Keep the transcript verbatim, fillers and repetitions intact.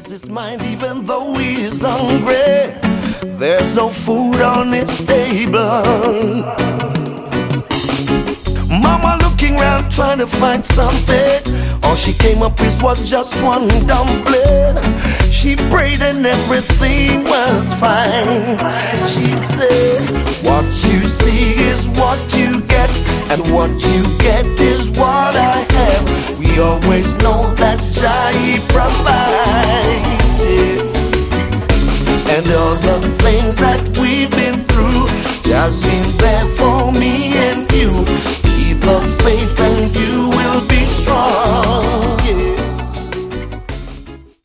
ease his mind even though he is hungry. There's no food on his table. Mama looking round trying to find something. All she came up with was just one dumpling. She prayed and everything was fine. She said, what you see is what you get, and what you get is what I have. We always know that Jah provides it. And all the things that we've been through, Jah's been there for me and